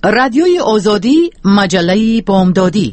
رادیوی آزادی، مجله بامدادی.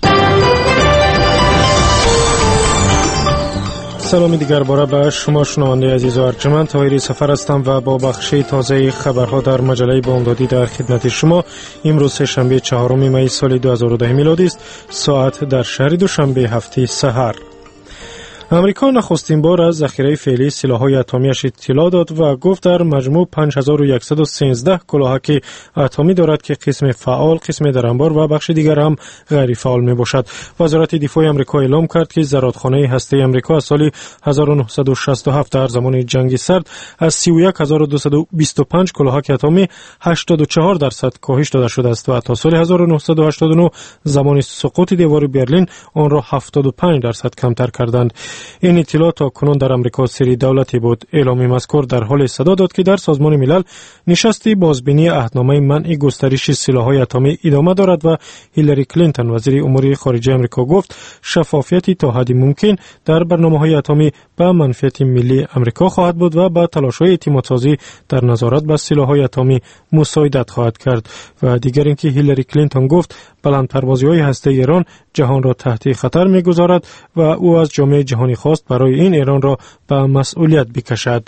سلامی دیگر باره به شما شنونده عزیز و ارجمند. طاهری سفر هستم و با بخش تازه خبرها در مجله بامدادی در خدمت شما. امروز سه‌شنبه 4 می سال 2010 میلادی است. ساعت در شهر دوشنبه هفته سحر. امریکا نخستین بار از ذخیره فعلی سلاح‌های اتمی‌اش اطلاع داد و گفت در مجموع 5113 کلاهک اتمی دارد که قسم فعال، قسم در انبار و بخش دیگر هم غیر فعال میباشد. وزارت دفاع آمریکا اعلام کرد که زرادخانه هسته آمریکا از سال 1967 در زمان جنگ سرد از 31225 کلاهک اتمی 84% کاهش داده شده است و تا سال 1989 زمان سقوط دیوار برلین آن را 75% کمتر کردند. این اطلاع تا کنون در امریکا سری دولتی بود. اعلام مذکور در حال صدا داد که در سازمان ملل نشستی بازبینی عهدنامه منع گسترش سلاح‌های اتمی ادامه دارد و هیلاری کلینتون وزیر امور خارجه آمریکا گفت شفافیت تا حدی ممکن در برنامه‌های اتمی به منفعت ملی آمریکا خواهد بود و با تلاش‌های اعتمادسازی در نظارت بر سلاح‌های اتمی مساعدت خواهد کرد. و دیگر اینکه هیلاری کلینتون گفت بلندپروازی‌های هسته ایران جهان را تحت خطر می‌گذارد و او از جامعه جهانی خواست برای این ایران را به مسئولیت بکشد.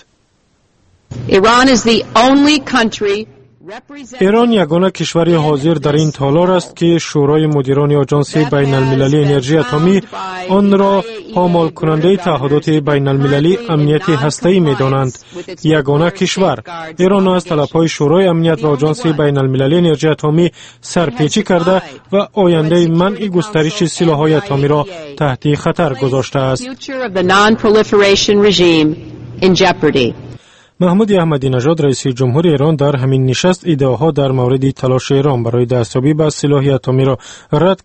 ایران یگانه کشور حاضر در این تالار است که شورای مدیران آژانس بین المللی انرژی اتمی آن را پامال کننده تعهدات بین المللی امنیت هسته‌ای می‌دانند. یگانه کشور ایران از طلب‌های شورای امنیت و آژانس بین المللی انرژی اتمی سرپیچی کرده و آینده منع گسترش سلاح‌های اتمی را تحت خطر گذاشته است. محمود احمدی نژاد رئیس جمهور ایران در همین نشست ادعاها در مورد تلاش ایران برای دستیابی به سلاح اتمی را رد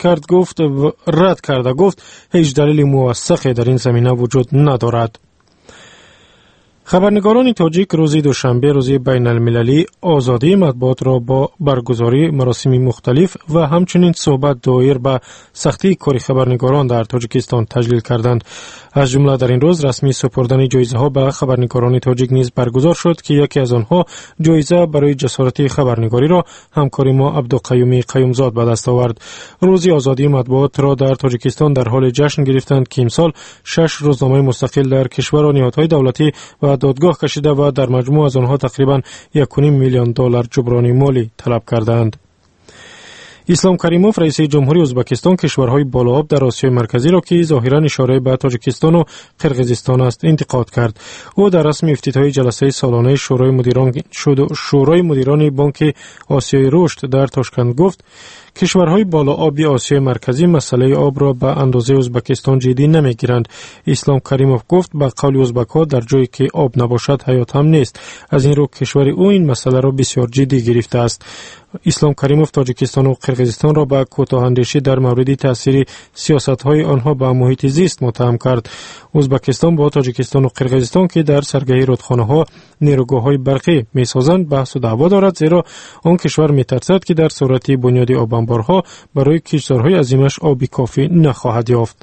کرد گفت هیچ دلیل موثقی در این زمینه وجود ندارد. خبرنگاران تاجیک روز دوشنبه روز بین المللی آزادی مطبوعات را با برگزاری مراسم مختلف و همچنین صحبت دایر به سختی کار خبرنگاران در تاجیکستان تجلیل کردند. از جمله در این روز رسمی سپردن جایزه ها به خبرنگاران تاجیک نیز برگزار شد که یکی از آنها جایزه برای جسارت خبرنگاری را همکار ما عبدالقیوم قیومزاد به دست آورد. روز آزادی مطبوعات را در تاجیکستان در حال جشن گرفتند که امسال 6 روزنامه مستقل در کشور و نهادهای دولتی و دادگاه کشیده و در مجموع از آنها تقریبا 1.5 میلیون دلار جبران مالی طلب کردند. اسلام کریموف رئیس جمهوری ازبکستان کشورهای بالاآب در آسیای مرکزی را که ظاهرا اشاره به تاجیکستان و قرقیزستان است انتقاد کرد. او در رسم افتتاحی جلسه سالانه شورای مدیران بانک آسیای رشد در تاشکند گفت کشورهای بالاآبی آسیای مرکزی مسئله آب را به اندازه ازبکستان جدی نمیگیرند. اسلام کریموف گفت به قول ازبک‌ها در جایی که آب نباشد حیات هم نیست. از این رو کشور او این مسئله را بسیار جدی گرفته است. اسلام کریموف تاجیکستان و قرقیزستان را به کوتاه‌اندیشی در مورد تاثیر سیاست‌های آنها به محیط زیست متهم کرد. ازبکستان با تاجیکستان و قرقیزستان که در سرگاهی رودخانه‌ها نیروگاه‌های برقی می‌سازند بحث و دعوا دارد، زیرا آن کشور می‌ترسد که در صورت بنیاد آب انبارها برای کشورهای عظیمش آبی کافی نخواهد یافت.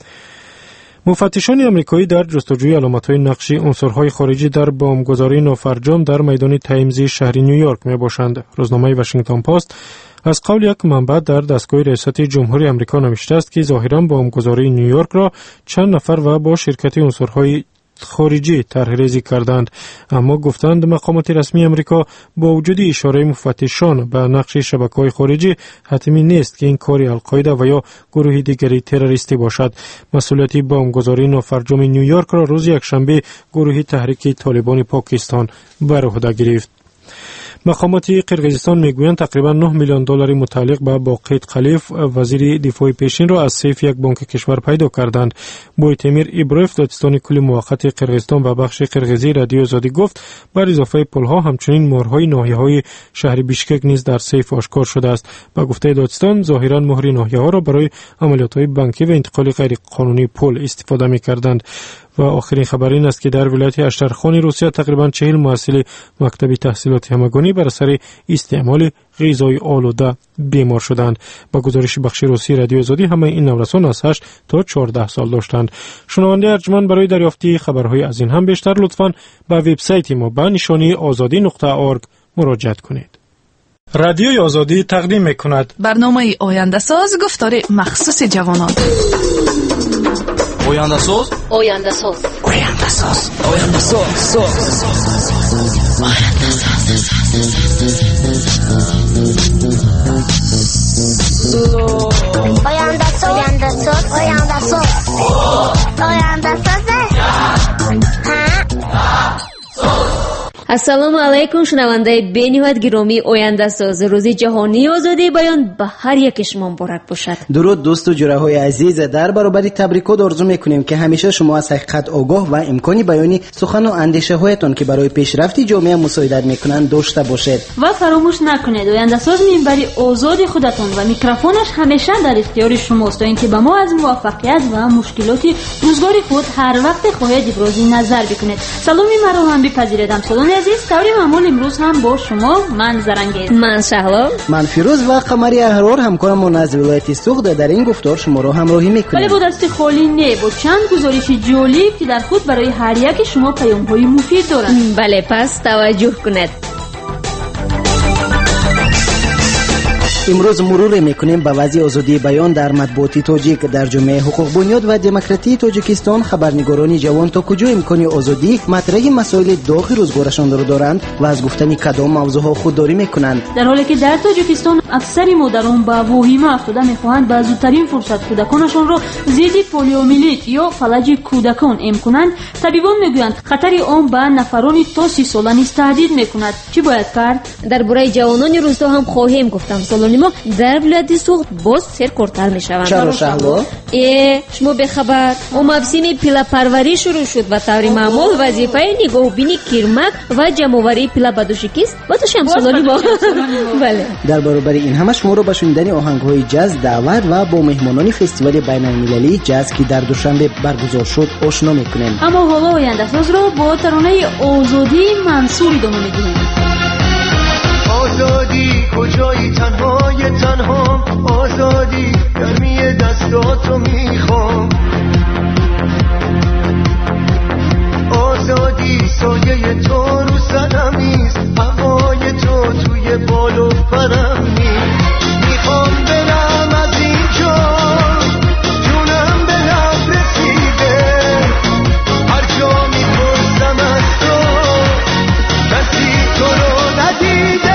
مفتشان آمریکایی در جستجوی علامت‌های نقشی عنصرهای خارجی در بمبگذاری نافرجام در میدان تایمز شهر نیویورک میباشند. روزنامه واشنگتن پست از قول یک منبع در دستگاه ریاست جمهوری آمریکا نوشته است که ظاهراً بمبگذاری نیویورک را چند نفر و با شرکت عنصرهای خارجی طرح‌ریزی کردند، اما گفتند مقامات رسمی آمریکا با وجود اشاره مفتشان به نقش شبکه‌های خارجی حتمی نیست که این کاری القاعده و یا گروه دیگری تروریستی باشد. مسئولیت بمبگذاری نافرجام نیویورک را روز یکشنبه گروه تحریک طالبان پاکستان بر عهده گرفت. مقامات قرقیزستان میگویند تقریبا 9 میلیون دلار متعلق به باقیت خلیف وزیر دفاع پیشین را از سیف یک بانک کشور پیدا کردند. بویتمیر ایبروف دادستان کل موقت قرقیزستان و بخش قرقیزی رادیو آزادی گفت بر اضافه پلها همچنین مهرهای ناحیه‌های شهر بیشکک نیز در سیف آشکار شده است. با گفته دادستان ظاهرا مهر ناحیه‌ها را برای عملیات‌های بانکی و انتقال غیر قانونی پول استفاده می‌کردند. و آخرین خبر این است که در ولایت اشترخان روسیه تقریبا 40 محصل مکتب تحصیلات همگانی بر اثر استعمال غذای آلوده بیمار شدند. با گزارش بخش روسی رادیو آزادی همه این نورسان از 8 تا 14 سال داشتند. شنونده ارجمند برای دریافت خبرهای از این هم بیشتر لطفاً به وبسایت ما به نشانی azadi.org مراجعه کنید. رادیوی آزادی تقدیم می‌کند برنامه آینده ساز گفتار مخصوص جوانان. آینده ساز آینده ساز آینده ساز آینده ساز آینده ساز آینده ساز ассалому алайкум шунавандаи бениҳоят гиромӣ ояндасоз рӯзи ҷаҳонии озодии баён ба ҳар яке шумо муборак бошад. дуруд дӯсту ҷураҳои азиз, дар баробари табрикот орзу мекунем ки ҳамеша шумо аз ҳақиқат огоҳ ва имкони баёни сухану андешаҳоятон ки барои пешрафти ҷомеа мусоидат мекунанд дошта бошед. ва фаромӯш накунед, ояндасоз минбари озоди худатон ва микрофонаш ҳамеша дар ихтиёри шумост, то ин ки ба мо аз муваффақият ва мушкилоти рӯзгори худ ҳар вақте хоҳед ибрози назар бикунед. саломи маро ҳам бипазиред ҳамсолони азиз. таври маъмул имрӯз ҳам бо шумо ман Зарангез, ман Шаҳло, ман Фирӯз ва Қамари Аҳрор ҳамкорамон аз вилояти Суғд дар ин гуфтор шуморо ҳамроҳӣ мекунем. вале бо дасти холӣ не, бо чанд гузориши ҷолиб ки дар худ барои ҳар яки шумо паёмҳои муфид доранд. бале, пас таваҷҷӯҳ кунед. имрӯз муруре мекунем ба вазъи озодии баён дар матбуоти тоҷик. дар ҷомеаи ҳуқуқбунёд ва демократии тоҷикистон хабарнигорони ҷавон то куҷо имкони озодӣ матраҳи масоили доғи рӯзгорашонро доранд ва аз гуфтани кадом мавзӯъҳо худдорӣ мекунанд. дар ҳоле ки дар тоҷикистон аксари модарон ба воҳима афтода мехоҳанд ба зудтарин фурсат кӯдаконашонро зидди полиомиелит ё фалаҷи кӯдакон эм кунанд, табибон мегӯянд хатари он ба нафарони то 30 сола низ таҳдид мекунад. чӣ бояд кард? дар бораи ҷавонони рӯсто ҳам хоҳем гуфтам. солони мо дар вилояти Суғд боз серкортар мешаванд. чаро Шаҳло? шумо бехабар? о мавсими пилапарварӣ шурӯъ шуд ва таври маъмул вазифаи нигоҳубини кирмак ва ҷамъоварии пила ба дӯши кист ба дӯши ҳамсолони мо. бале, дар баробари ин ҳама шуморо ба шунидани оҳангҳои ҷаз даъват ва бо меҳмонони фестивали байналмилалии ҷаз ки дар душанбе баргузор шуд ошно мекунем. аммо ҳоло ояндасозро бо таронаи озодии Мансур идома медиҳем. آزادی کجایی تنهای تنهام آزادی گرمی دستاتو میخوام آزادی سایه تو رو سرم نیست هوای تو توی بال و پرم نیست میخوام برم از اینجا جونم به لب رسیده هر جا میپرسم از تو کسی تو رو ندیده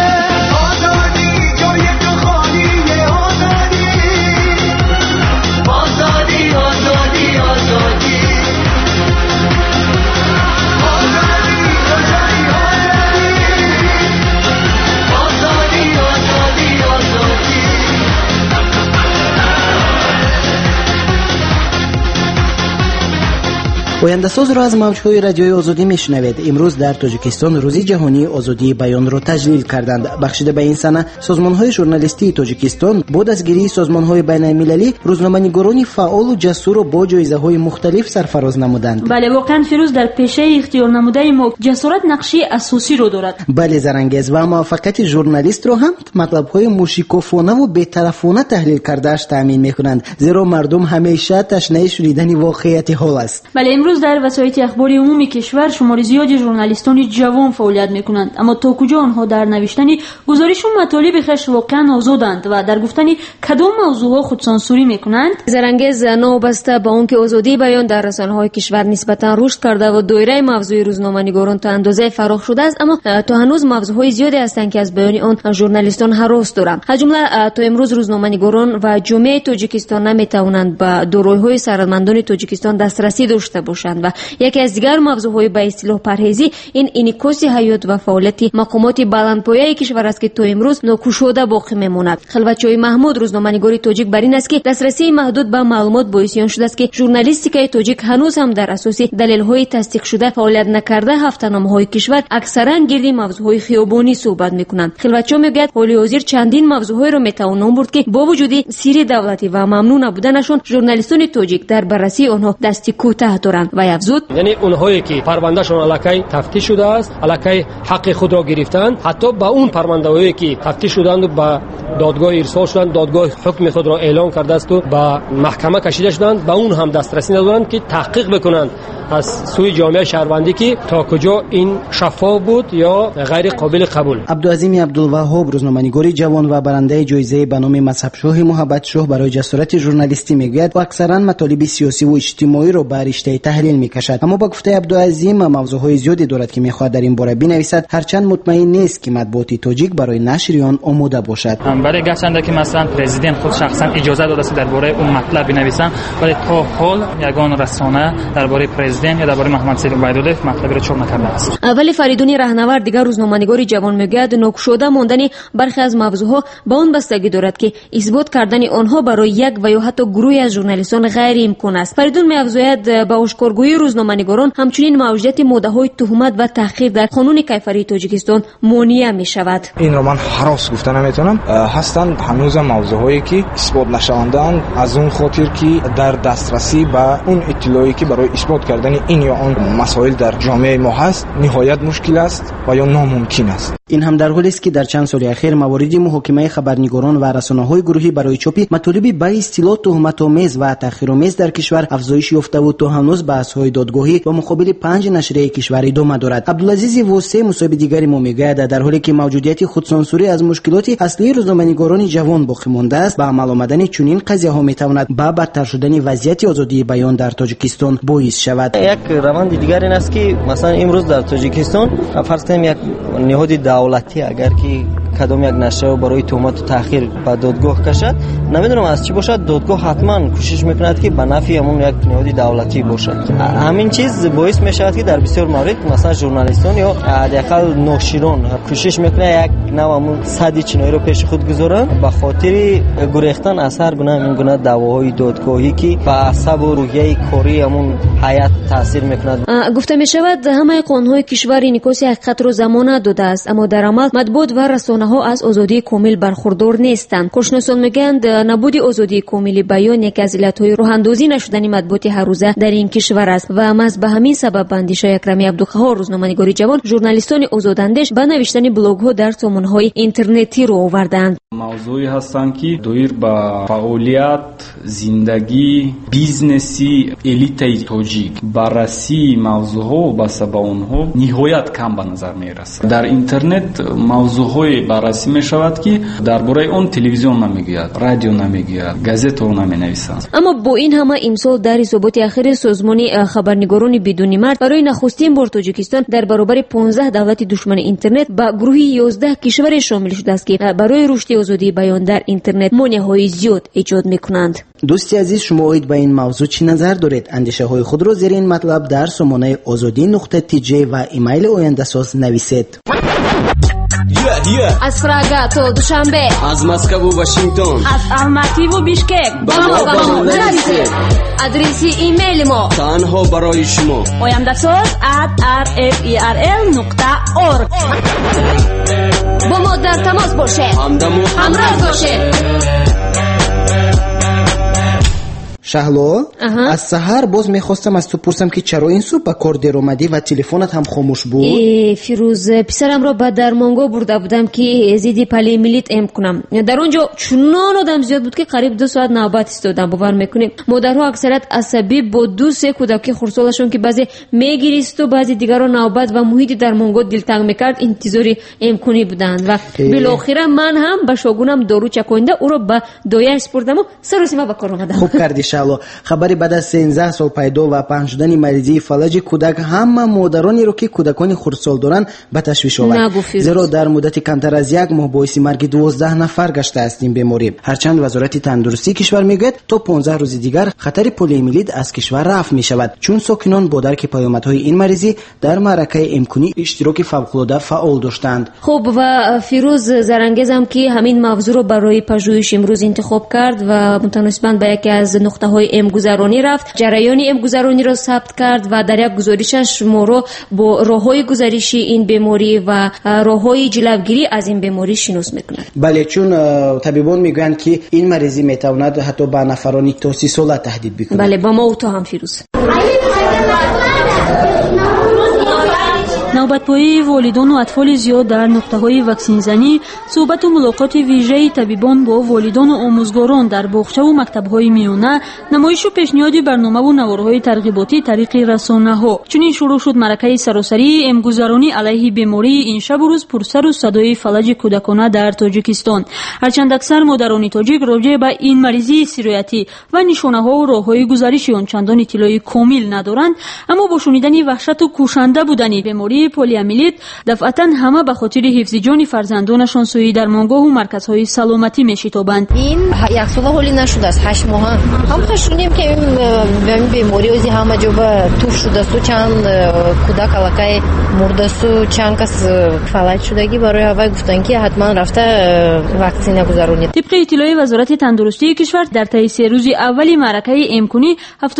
ояндасозро аз мавҷҳои радиои озодӣ мешунавед. имрӯз дар тоҷикистон рӯзи ҷаҳонии озодии баёнро таҷлил карданд. бахшида ба ин сана созмонҳои журналистии тоҷикистон бо дастгирии созмонҳои байналмилалӣ рӯзноманигорони фаъолу ҷасурро бо ҷоизаҳои мухталиф сарфароз намуданд. бале, воқеан Фирӯз, дар пешаи ихтиёрнамудаи мо ҷасорат нақши асосиро дорад. бале Зарангез, ва муваффақияти журналистро ҳам матлабҳои мушикофонаву бетарафона таҳлил кардааш таъмин мекунанд, зеро мардум ҳамеша ташнаи шунидани воқеияти ҳол аст. бале, имрӯз дар васоити ахбори умуми кишвар шумори зиёди журналистони ҷавон фаъолият мекунанд, аммо то куҷо онҳо дар навиштани гузоришу матолиби хеш воқеан озоданд ва дар гуфтани кадом мавзӯъҳо худсонсурӣ мекунанд? Зарангез, новобаста ба он ки озодии баён дар расонаҳои кишвар нисбатан рушд карда ва доираи мавзӯи рӯзноманигорон то андозае фароғ шудааст, аммо то ҳанӯз мавзӯъҳои зиёде ҳастанд ки аз баёни он журналистон ҳарос доранд. аз ҷумла то имрӯз рӯзноманигорон ва ҷомеаи тоҷикистон наметавонанд ба дороиҳои сарватмандони тоҷикистон дастрасӣ дошта бошанд ва яке аз дигар мавзӯъҳои ба истилоҳ парҳезӣ ин инъикоси ҳаёт ва фаъолияти мақомоти баландпояи кишвар аст ки то имрӯз нокушода боқӣ мемонад. хилватчои маҳмуд, рӯзноманигори тоҷик, бар ин аст ки дастрасии маҳдуд ба маълумот боиси он шудааст ки журналистикаи тоҷик ҳанӯз ҳам дар асоси далелҳои тасдиқшуда фаъолият накарда ҳафтаномаҳои кишвар аксаран гирди мавзӯъҳои хиёбонӣ суҳбат мекунанд. хилватчо мегӯяд ҳоли ҳозир чандин мавзӯъҳоеро метавон ном бурд ки бо вуҷуди сирри давлатӣ ва мамнӯъ набуданашон журналистони тоҷик дар баррасии онҳо дасти кӯтаҳ доранд. کردند و افزود یعنی اونهایی که پروندهشون الکی تفتیش شده است، الکی حق خود را گرفتند، حتی با اون پرونده‌هایی که تفتیش شدند و با دادگاه ارسال شدند، دادگاه حکم خود را اعلام کرده است و با محکمه کشیده شدند، با اون هم دسترسی ندارند که تحقیق بکنند از سوی جامعه شهروندی که تا کجا این شفاف بود یا غیر قابل قبول. عبدالعظیم عبدالوهاب، روزنامه‌نگار جوان و برنده جایزه به نام مذهبشاه محبت شاه برای جسارت ژورنالیستی میگوید و اکثرا مطالب سیاسی و اجتماعی را بر رشته تحلیل میکشد، اما با گفته عبدالعظیم موضوعهای زیادی دارد که میخواهد در این باره بنویسد، هرچند مطمئن نیست که مطبوعات تاجیک برای نشر آن آماده باشد. برای گرچند که مثلا پرزیدنت خود شخصا اجازه داده است درباره اون مطلب بنویسن، ولی تا حال یگان رسانه درباره پرزیدنت یا درباره محمد سلیم عبیدالله مطلبی را چاپ نکرده است. ولی فریدون رهنورد دیگر روزنامه‌نگار جوان میگوید ناگشوده ماندن برخی از موضوعها با اون بستگی دارد که اثبات کردن آنها برای یک و یا حتی گروهی از ژورنالیستان غیر امکان است. فریدون می‌افزاید با اشکارگویی روزنامه‌نگاران همچنین موجودیت مدعای تهمت و تحقیر در قانون کیفری تاجیکستان مانع می‌شود. این رو من هراس گفتن نمیتونم، هستند هنوز موضوعایی که اثبات نشوندند، از اون خاطر که در دسترسی به اون اطلاعی که برای اثبات کردن این یا آن مسائل در جامعه ما هست نهایت مشکل است و یا ناممکن است. این هم در حالی است که در چند سال اخیر مواردی محاکمه خبرنگاران و رسانه‌های گروهی برای چاپ مطالب با اصطلاح تهمت‌آمیز و تحقیرآمیز در کشور افزایش یافته و تا هنوز بحث‌های دادگاهی و مقابل 5 نشریه کشور ادامه دارد. عبدالعزیز واسع مصاحبه دیگری ما میگوید در حالی که موجودیت خودسانسوری از مشکلات اصلی روزنامه‌نگاران جوان باقی مانده است، با عمل آمدن چنین قضیه‌ها میتواند با بدتر شدن وضعیت آزادی بیان در تاجیکستان باعث شود. یک روند دیگر این است که مثلا امروز در تاجیکستان فرض کنیم یک نهاد دولتی اگر که کدام یک نشریه برای تهمت و تحقیر به دادگاه کشد، نمیدونم از چی باشد، دادگاه حتما کوشش میکند که به نفع همون یک نهاد دولتی باشد. همین چیز باعث میشود که در بسیار موارد مثلا ژورنالیستان یا حداقل ناشران کوشش میکنه یک نوع همون صد چینایی رو پیش خود گذارن به خاطر گریختن از هر گونه دعواهای دادگاهی که به عصب و روحیه کاری همون هیئت تاثیر میکند. گفته میشود همه قانون‌های کشور انعکاس حقیقت رو ضمانت داده است، اما در عمل مطبوعات و رسانه‌ها از آزادی کامل برخوردار نیستند. کارشناسان میگویند نبود آزادی کامل بیان یکی از علت‌های راه‌اندازی نشدن مطبوعات هر روزه در این کشور است و محض به همین سبب اندیشه اکرمی عبدالقهار روزنامه‌نگار جوان ژورنالیستان آزاداندیش به نوشتن بلاگ‌ها در سامانه‌های اینترنتی رو آوردند. موضوعی هستند که دویر با فعالیت، زندگی، بیزنسی الیت تاجیک بررسی موضوعها و بسته به اونها نهایت کم به نظر میرسد. در اینترنت موضوعهای بررسی می شود که درباره اون تلویزیون نمیگوید، رادیو نمیگوید، گازت رو نمینویسند. اما با این همه امسال در حسابات اخیر سازمان خبرنگاران بدون مرد برای نخستین بار تاجیکستان در برابر 15 دولت دشمن اینترنت با گروهی 11 کشور شامل شده است که برای رشد آزادی بیان در اینترنت مانع‌های زیاد ایجاد می‌کنند. دوستی عزیز، شما اوید به این موضوع چی نظر دارید؟ اندیشه های خود را زیر این مطلب در سامانه azadi.tj و ایمیل oyandasaz نویسید. از پراگا تا دوشنبه، از مسکو و واشنگتن، از الماتی و بیشکک با ما نویسید. ادرس ایمیل ما تنها برای شما oyandasaz@rferl.org. با ما در تماس باشید، همراه باشید. شهلا، از سحر باز میخواستم از تو پرسم که چرا این صبح به کار دیر اومدی و تلفنت هم خاموش بود؟ فیروز، پسرم را به درمانگاه برده بودم که زیدی پلی ملیت ام کنم. در اونجا چنان آدم زیاد بود که قریب 2 ساعت نوبت ایستادم. باور میکنیم مادرها اکثریت عصبی با 2-3 کودک خردسالشون که بعضی میگیریست و بعضی دیگرها نوبت و محیط درمانگاه دلتنگ میکرد انتظاری ام کنی بودند و بالاخره من هم به شاگونم دارو چکونده او را به دایه سپردم و سر و سیمه به کار اومدم. خوب کردی شهلا. خبری بعد از 13 سال پیدا و پنهان شدن مریضی فلج کودک همه مادرانی رو که کودکان خردسال دارن به تشویش آورد، زیرا در مدت کمتر از 1 ماه باعث مرگ 12 نفر گشته است این بیماری. هرچند وزارت تندرستی کشور میگوید تا 15 روز دیگر خطر پلیومیلیت از کشور رفع می شود، چون ساکنان با درک پیامدهای این مریضی در معرکه امکانی اشتراک فوق‌العاده فعال داشتند. خب و فیروز، زرانگیزم که همین موضوع رو برای پژوهش امروز انتخاب کرد و متناسباً با یکی از نقطه‌های امگذرانی رفت، جریان امگذرانی را ثبت کرد و در یک گزارشش ما رو با راه‌های گزارشی این بیماری و راه‌های جلوگیری از این بیماری شناس می‌کند. بله، چون طبیبان میگویند که این مریضی میتواند حتی به نفرانی تا 30 ساله تهدید بکند. بله، با ما و تو هم فیروز. نوبت‌پایی والدان و اطفال زیاد در نقطه‌های واکسین‌زنی، صحبت و ملاقات ویژه طبیبان با والدان و آموزگاران در باغچه و مکتب‌های میانه، نمایش و پیشنهاد برنامه و نوارهای ترغیباتی طریق رسانه‌ها. چنین شروع شد معرکه سراسری امگذرانی علیه بیماری این شب و روز پرسر و صدای فلج کودکانه در تاجیکستان. هرچند اکثر مادران تاجیک راجع به این مریضی سیریتی و نشانه‌ها و راه‌های گزارش آن چندان اطلاع کامل ندارند، اما با شنیدن وحشت و کشنده بودن بیماری پولیومیلیت دفعتاً همه به خاطر حفظ جان فرزندانشان سوی درمانگاه و مرکزهای سلامتی میشتابند. این یک سال حالی نشده است، 8 ماه هم شنیدیم که این بیماری از همه جا به توف شده است و چند کودک علاقه مرده است و چند کس فلج شدگی برای هوا گفتن که حتما رفته واکسینه گذرونید. طبق اطلاع وزارت تندرستی کشور در طی 3 روز اول معرکه امکنی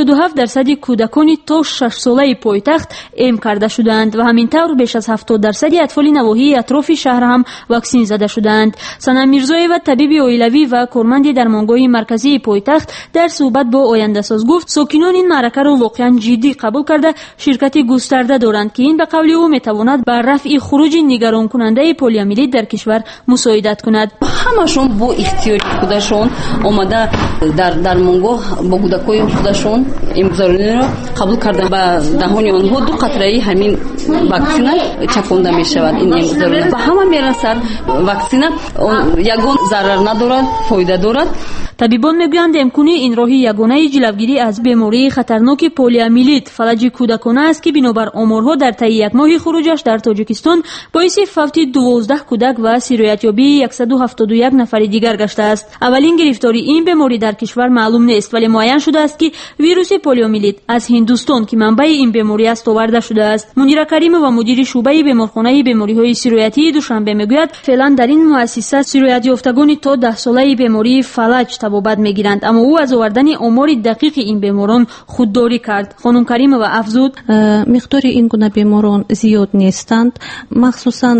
77% کودکان تا 6 ساله پایتخت ام کرده شدند و همینطور بیش از 70% اطفال نواحی اطراف شهر هم واکسین زده شدند. سنم میرزایeva طبیب اویلوی و کارمند درمانگاه مرکزی پایتخت در صحبت با آینده ساز گفت ساکنان این معرکه را واقعا جدی قبول کرده شرکت گسترده دارند که این به قول او میتواند بر رفع خروج نگران کننده پولیومیلیت در کشور مساعدت کند. همشون با اختیار خودشون اومده در درمانگاه با کودکای خودشون امگذارانی را قبول کردن. با دهان آنها 2 قطره همین واکسینه چکانده می شود. این امگذارانی به همه میرسد. واکسینه یگان ضرر ندارد، فایده دارد. طبیبان میگویند امکنی این راهی یگانه جلوگیری از بیماری خطرناک پولیومیلیت فلج کودکانه است که بنابر آمارها در طی 1 ماه خروجش در تاجیکستان باعث فوت 12 کودک و سیریتیابی 171 نفر دیگر گشته است. اولین گرفتاری این بیماری در کشور معلوم نیست، ولی معین شده است که ویروس پولیومیلیت از هندوستان که منبع این بیماری است آورده شده است. منیره کریم و مدیر شعبه بیمارخانه بیماری‌های سیریتی دوشنبه میگوید فعلا در این مؤسسه سیریت یافتگان تا 10 ساله بیماری فلج تبابت میگیرند، اما او از آوردن آمار دقیق این بیماران خودداری کرد. خانم کریم و افزود مقدار این گونه بیماران زیاد نیستند، مخصوصا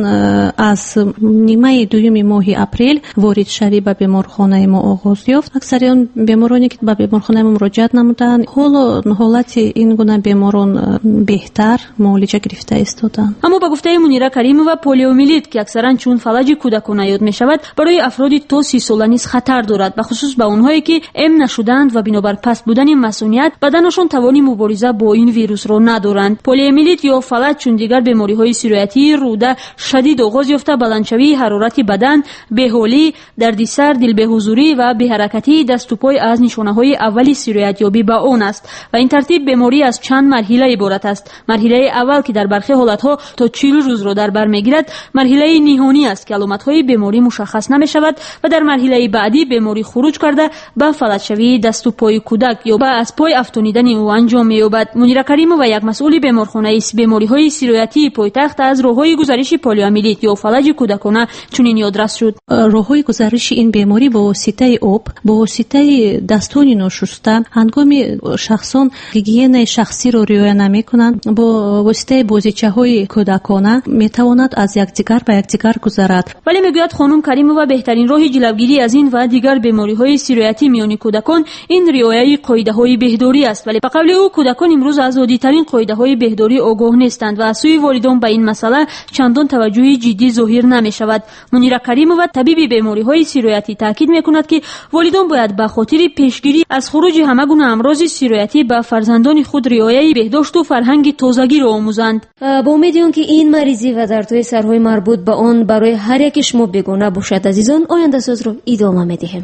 از نیمه دوم ماه اپریل وارد شوی به بیمارخانه ما آغاز یافت. اکثر آن بیمارانی که به بیمارخانه ما مراجعت نمودند حالت این گونه بیماران بهتر معالجه گرفته ایستادند. اما با گفته منیره کریم و پولیومیلیت که اکثرا چون فلج کودکانه یاد می شود برای افراد تا 30 ساله نیز خطر دارد، به خصوص به اونهایی که ام نشدند و بنابر پست بودن مسئولیت بدنشان توانی مبارزه با این ویروس را ندارند. پولیومیلیت یا فلج چون دیگر بیماری‌های سیریتی روده شدید آغاز یافته بلندشوی حرارت بدن، بی‌حالی، دردسر، دل بی‌حضوری و بی‌حرکتی دست و پای از نشانه‌های اولی سیریتیابی به آن است و این ترتیب بیماری از چند مرحله عبارت است. مرحله اول که در برخی حالت‌ها تا 40 روز را در بر می‌گیرد، مرحله نهانی است که علامت‌های بیماری مشخص نمی‌شود و در مرحله بعدی بیماری خروج کرده به فلج شوی دست و پای کودک یا به از پای افتانیدن او انجام می‌یابد. منیره کریم و یک مسئول بیمارخانه بیماری‌های سیریتی پایتخت از راه‌های گزارش پولیومیلیت یا فلج کودکانه چنین یادرس شد. راه‌های گزارش این بیماری با واسطه آب، با واسطه دستان ناشسته، هنگامی شخصان هیگین شخصی را رعایت نمی‌کنند، با واسطه بازیچه‌های کودکانه می‌تواند از یکدیگر به یکدیگر گذرد. ولی میگوید خانم کریم و بهترین راه جلوگیری از این و دیگر بیماری‌های سیریتی میان کودکان این رعایت قاعده‌های بهداری است، ولی به قول او کودکان امروز از عادی‌ترین قاعده‌های بهداری آگاه نیستند و از سوی والدین به این مسئله چندان توجه جدی ظاهر نمی‌شود. منیره کریم و طبیب بیماری‌های سیریتی تاکید می‌کند که والدین باید به خاطر پیشگیری از خروج همه گونه امراض سیریتی به فرزندان خود رعایت بهداشت و فرهنگ تازگی را آموزند. با امید که این مریضی و دردهای سرهای مربوط به آن برای هر یک شما بیگانه باشد عزیزان، آینده ساز را ادامه می‌دهیم.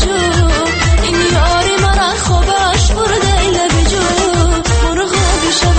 شب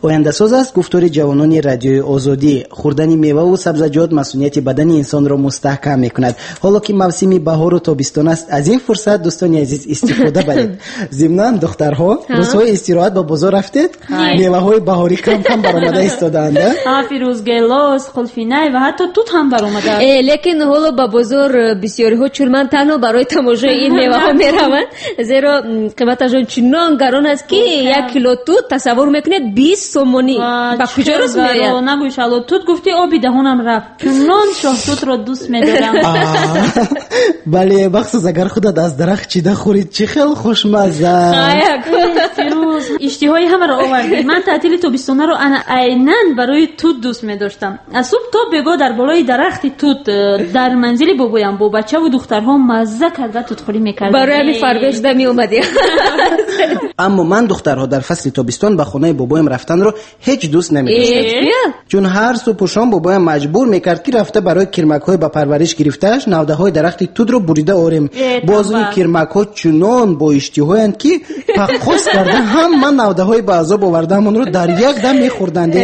آینده‌ساز است. گفتار جوانان رادیوی آزادی. خوردن میوه و سبزیجات مسئولیت بدن انسان را مستحکم می‌کند. حالا که موسم بهار و تابستان است، از این فرصت دوستان عزیز استفاده برید. ضمناً دخترها روزهای استراحت به بازار رفتید؟ میوه‌های بهاری کم برآمده ایستادند. فیروز گلاس، قلفینه و حتی توت هم برآمده. لیکن حالا به بازار بسیاری‌ها چون تنها برای تماشای این میوه‌ها میروند، زیرا قیمتشان چنان گران است که 1 کیلو توت تصور میکنید 20 سومانی. با کجا روز میآید؟ نگوی شالو توت گفتی آبی دهانم رفت. چنان شاه توت را دوست می‌دارم. بله، بخصوص اگر خودت از درخت چیده خورید چه خیلی خوشمزه. فیروز اشتهای همه را آوردی. من تعطیل تابستانه رو عیناً برای توت دوست می‌داشتم. از صبح تا بگاه در بالای درخت توت در منزل بابایم با بچه و دخترها مزه کرده توت خوری می‌کردم. برای همین فرگشته می‌اومدی. اما من دخترها در فصل تابستان به خانه بابایم رفتن رو هیچ دوست نمی‌داشتم. چون هر صبح و شام بابایم مجبور می‌کرد که رفته برای کرمک‌های به پرورش گرفته‌اش نوده‌های درخت توت رو بریده آوریم. باز اون کرمک‌ها چنان با اشتهایند که پخوس کرده هم من نوده‌های به عذاب آوردم اون رو در یک دم می‌خوردند.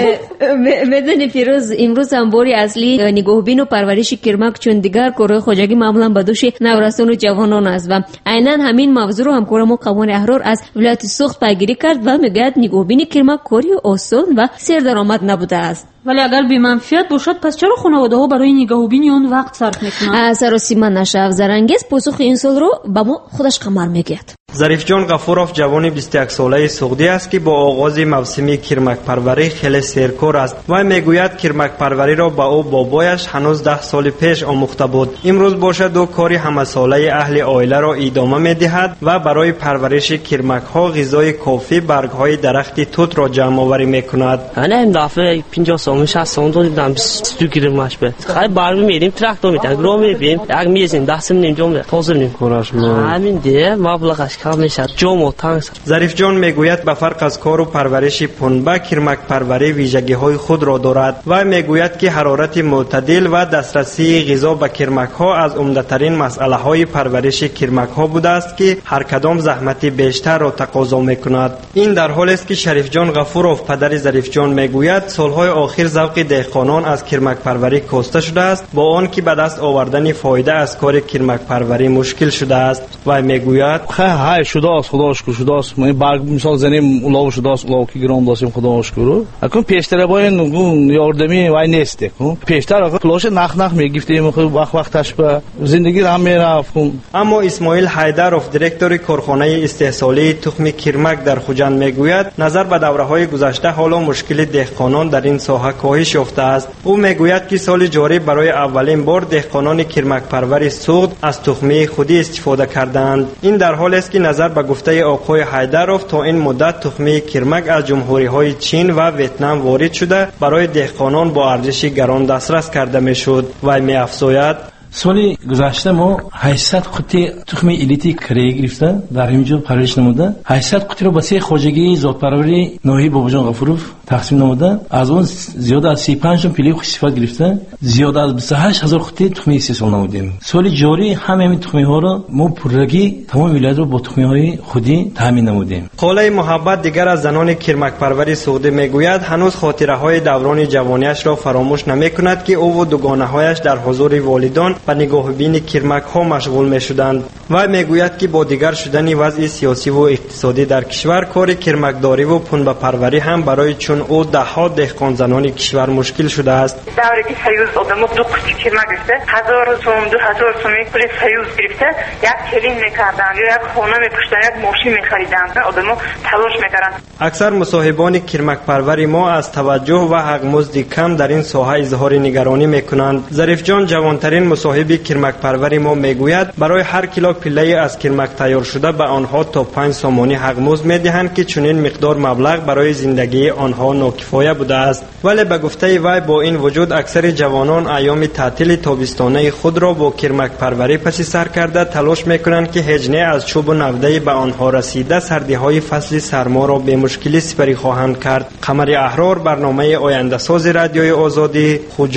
میدونی فیروز، امروز هم باری اصلی نگاهبین و پرورش کرمک چون دیگر کارهای خواجگی معمولا به دوش نورستان و جوانان است و عیناً همین موضوع رو همکارم قوان احرار از ولایت سوخت پیگیری کرد و میگوید نگاهبین کرمک کاری آسان و سر درآمد نبوده است. ولی اگر بی منفعت باشد پس چرا خانواده‌ها برای نگاهبینی اون وقت صرف میکنند؟ سراسیمه نشو زرنگیز پاسخ این سال رو به ما خودش قمر میگید. ظریف جان غفورов جوان 21 ساله سعودی است که با آغاز موسم کرمک پروری خیلی سرکار است و میگوید کرمک پروری را با او بابایش هنوز 10 سال پیش آموخته بود. امروز باشد دو کاری همه ساله اهل عائله را ادامه میدهد و برای پرورش کرمک ها غذای کافی برگ های درخت توت را جمع آوری میکند. انا این دفعه 50 سال 60 سال دادم 20 کرمک به خیلی برمی میریم تراکتور میتونیم رو میبینیم یک میزیم دستم نمیجام تازه نیم کارش همین دیگه مبلغش کم میشه جمع تنگ. ظریف جان میگوید به فرق از کار و پرورش پنبه کرمک پروری ویژگی های خود را دارد و میگوید که حرارت معتدل و دسترسی غذا به کرمک ها از عمده‌ترین مسئله های پرورش کرمک ها بوده است که هر کدام زحمت بیشتر را تقاضا میکند. این در حالی است که شریف جان غفورov پدر ظریف جان میگوید سالهای آخر ذوق دهقانان از کرمک پروری کاسته شده است با آن که به دست آوردن فایده از کار کرمک پروری مشکل شده است و میگوید های شده است خدا شکر شده است ما برگ مثال زنیم اولاو شده است اولاو که گرام داشتیم خدا شکر اکنون پیشتر باید یاردمی وای نیست پیشتر کلاش نخ میگفتیم وقتش به زندگی هم میرفتم. اما اسماعیل حیدرov دیرکتور کارخانه استحصالی تخم کرمک در خوجند میگوید نظر به دوره‌های گذشته حالا مشکل دهقانان در این ساحه کاهش یافته است. او میگوید که سال جاری برای اولین بار دهقانان کرمک پروری سوخت از تخمه خودی استفاده کردند. این در حالی است که نظر به گفته آقای حیدرov تا این مدت تخمه کرمک از جمهوری‌های چین و ویتنام وارد شده برای دهقانان با ارزش گران دسترس کرده میشد و می‌افزاید سال گذشته ما 800 قطعه تخم الیتی کره گرفته در اینجا پرورش نموده. 800 قطعه رو واسه خواجگی ذات پروری ناحیه باباجان غفورov تقسیم نموده. از اون زیاد از 35 تا پله خصوصیت گرفته. زیاد از 28000 قطعه تخم استحصال نمودیم. سال جاری همین تخمه ها رو ما پررگی تمام ولایت رو با تخمه های خودی تامین نمودیم. قاله محبت دیگر از زنان کرمک پروری سعودی میگوید هنوز خاطره های دوران جوانیش را فراموش نمیکند که او و دوگانه هایش در حضور والدان و نگاهبین کرمک ها مشغول می شدند و میگوید که با دیگر شدن وضع سیاسی و اقتصادی در کشور کار کرمکداری و پنبه پروری هم برای چون او دهها دهقان زنان کشور مشکل شده است. دوره که سیوز آدم دو قطعه کرمک گرفته 1000 سوم 2000 سوم پول سیوز گرفته یک کلین میکردن یا یک خانه میپشتن یک ماشین میخریدن آدمو تلاش میکردن. اکثر مصاحبان کرمک پروری ما از توجه و حق مزد کم در این ساحه اظهار نگرانی میکنند. ظریف جان جوانترین مصاحب کرمک پروری ما میگوید برای هر کیلو پله از کرمک تیار شده به آنها تا 5 سومانی حق مزد میدهند که چنین مقدار مبلغ برای زندگی آنها ناکفایه بوده است. ولی به گفته وی با این وجود اکثر جوانان ایام تعطیل تابستانه خود را با کرمک پروری پس سر کرده تلاش میکنند که هجنه از چوب و نوده به آنها رسیده سردی های فصل سرما را به مشکلی سپری خواهند کرد. قمر احرار، برنامه آینده ساز رادیوی آزادی، خوجند.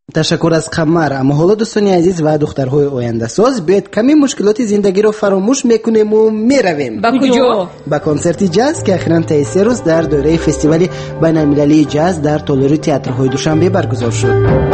تشکر از قمر. اما حالا دوستان عزیز و دخترهای آینده ساز بیاید کمی مشکلات زندگی رو فراموش میکنیم و میرویم با کجا؟ با کنسرت جاز که اخیراً طی 3 روز در دوره فستیوال بین‌المللی جاز در تالار تئاترهای دوشنبه برگزار شد.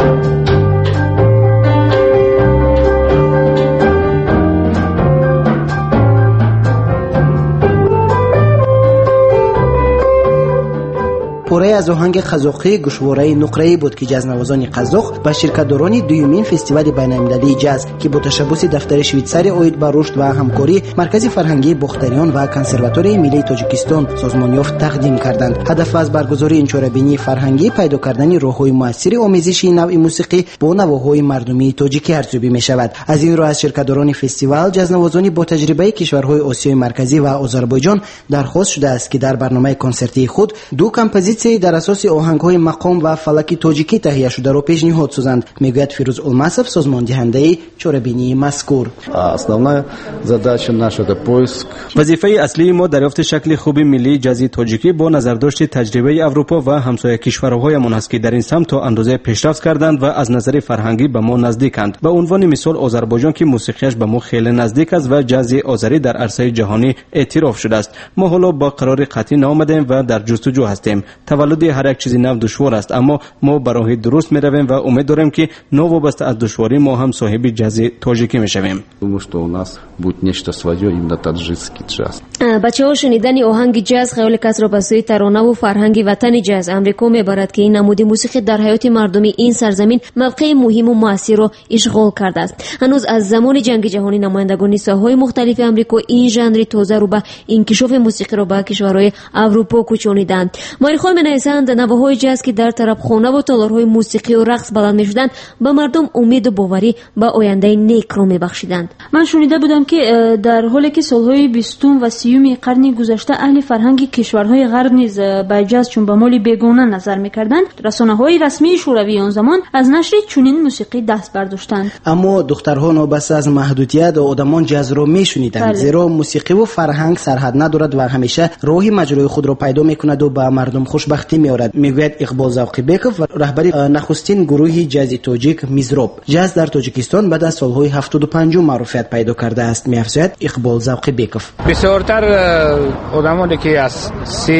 پره از آهنگ قزاقی گوشواره نقره‌ای بود که جزنوازان قزاق و شرکت‌داران دومین فستیوال بین‌المللی جاز که با تشبث دفتر شویتساری اوید به رشد و همکاری مرکز فرهنگی بختیان و کنسرواتوری ملی تاجیکستان سازمان یافت تقدیم کردند. هدف از برگزاری این چهاربینی فرهنگی پیدا کردن راه‌های موثر آمیزش نوع موسیقی با نواهای مردمی تاجیکی ارزیابی می‌شود. از این رو از شرکت‌داران فستیوال جزنوازان با تجربه کشورهای آسیای مرکزی و آذربایجان درخواست شده است که در برنامه کنسرتی خود دو کمپوزیسیون در اساس آهنگ‌های مقام و فلک تاجیکی تهیه شده را پیشنهاد سازند. میگوید فیروز الماسов سازمان دهنده چهاربینی مذکور. основная задача наша это поиск. وظیفه اصلی ما دریافت شکل خوب ملی جاز تاجیکی با نظرداشت تجربه اروپا و همسایه کشورهایمان است که در این سمت تا اندازه پیشرفت کردند و از نظر فرهنگی به ما نزدیکند. به عنوان مثال آذربایجان که موسیقیش به ما خیلی نزدیک است و جاز آذری در عرصه جهانی اعتراف شده است. ما حالا با قرار قطعی نآمدیم و در جستجو هستیم. تولد هر یک چیزی نو دشوار است، اما ما به راه درست میرویم و امید داریم که نوابسته از دشواری ما هم صاحب جاز تاجیکی میشویم. Думаю, что у нас будет нечто свое, именно таджикский джаз. بچه‌ها شنیدن آهنگ جاز خیال کس را به سوی ترانه و فرهنگ وطن جاز آمریکا میبرد که این نمود موسیقی در حیات مردمی این سرزمین موقع مهم و موثر را اشغال کرده است. هنوز از زمان جنگ جهانی نمایندگان ساحه‌های مختلف آمریکا این ژانر تازه رو به انکشاف موسیقی را به کشورهای اروپا کوچانیدند. ماریخان می‌نویسند نواهای جاز که در طربخانه و تالارهای موسیقی و رقص بلند می‌شدند به مردم امید و باوری به آینده نیک را می‌بخشیدند. من شنیده بودم که در حالی که سالهای 20 و 30 قرن گذشته اهل فرهنگ کشورهای غرب نیز به جاز چون به مال بیگانه نظر می‌کردند، رسانه‌های رسمی شوروی آن زمان از نشر چنین موسیقی دست برداشتند. اما دخترها نوبسته از محدودیت و آدمان جاز را می‌شنیدند، زیرا موسیقی و فرهنگ سرحد ندارد و همیشه راهی مجرای خود را پیدا می‌کند و به مردم خوشبختی می‌آورد. میگوید اقبال ذوقی‌بکov رهبر نخستین گروه جاز تاجیک میزروب. جاز در تاجیکستان بعد از سالهای 75 معروفیت پیدا کرده است. می‌افزاید اقبال ذوقی‌بکov. بسیارتر آدمانی که از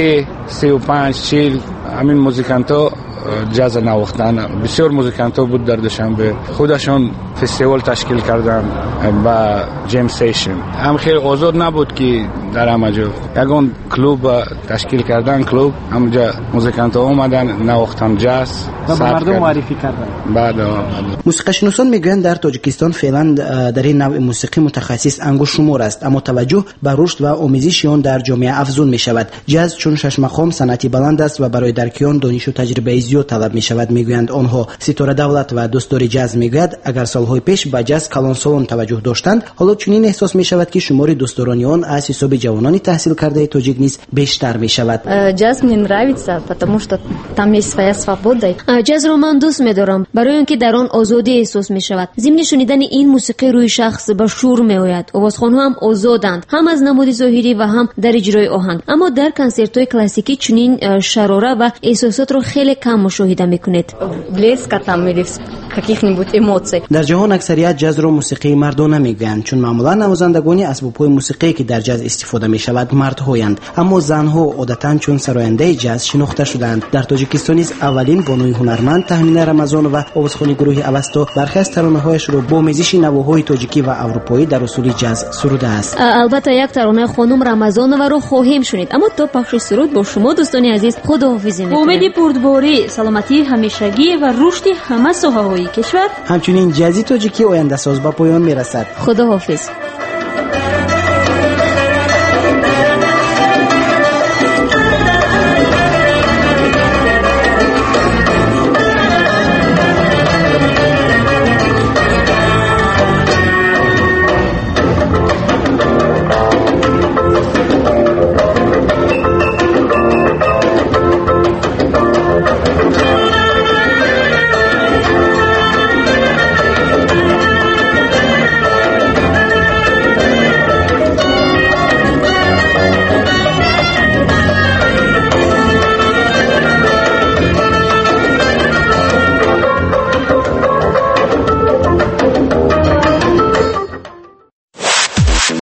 35 40 همین موزیکانتا جاز نواختن، بسیار موزیکانتا بود در دوشنبه، خودشون فستیوال تشکیل کردن و جیم سیشن. هم خیلی آزاد نبود که در همه جا یگان کلوب تشکیل کردن، کلوب همونجا موزیکانتا اومدن نواختن جاز و به مردم معرفی کردن. بعد موسیقی‌شناسان میگویند در تاجیکستان فعلا در این نوع موسیقی متخصص انگشت شمار است، اما توجه به رشد و آموزش آن در جامعه افزون می شود. جاز چون 6 مقام صنعتی بلند است و برای درک آن دانش و تجربه زیاد طلب می شود. میگویند آنها ستاره دولت و دوستدار جاز میگوید اگر سالهای پیش به جاز کلان سالن توجه داشتند، حالا چنین احساس می شود که شمار دوستداران آن از حساب جوانان تحصیل کرده تاجیک نیز بیشتر می شود. جاز мне нравится, потому что там есть своя свобода. جاز رو من دوست می‌دارم برای اینکه در آن آزادی احساس می‌شود. ضمن شنیدن این موسیقی روی شخص به شور می‌آید. آوازخوان‌ها هم آزادند، هم از نمود ظاهری و هم در اجرای آهنگ. اما در کنسرت‌های کلاسیکی چنین شراره و احساسات رو خیلی کم مشاهده می‌کنید. Блеска там или каких-нибудь эмоций. در جهان اکثریت جاز رو موسیقی مردانه میگویند، چون معمولا نوازندگان اسباب‌های موسیقی که در جاز استفاده می‌شود مردهایند، اما زن‌ها عادتاً چون سراینده جاز شناخته شدند. در تاجیکستان نیز اولین بانوی هنرمند تهمینه رمضان و آوازخوان گروه اوستا برخی از ترانه‌هایش را با آمیزش نواهای تاجیکی و اروپایی در اصول جاز سروده است. البته یک ترانه خانم رمضانова رو خواهیم شنید، اما تا پخش سرود با شما دوستان عزیز خداحافظی می‌کنم. امید بردباری، سلامتی همیشگی و رشد همه ساحه‌های کشور، همچنین جاز تاجیکی آینده ساز به پایان می‌رسد. خداحافظ.